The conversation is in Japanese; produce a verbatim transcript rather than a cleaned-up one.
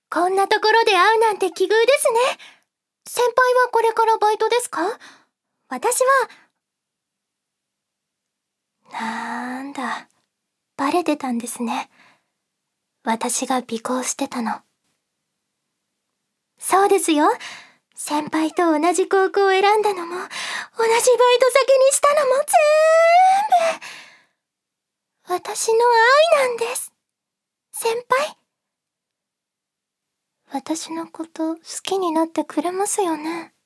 こんなところで会うなんて奇遇ですね。先輩はこれからバイトですか？私は、なんだ、バレてたんですね。私が尾行してたの。そうですよ。先輩と同じ高校を選んだのも、同じバイト先にしたのも全部、私の愛なんです。先輩。私のこと好きになってくれますよね。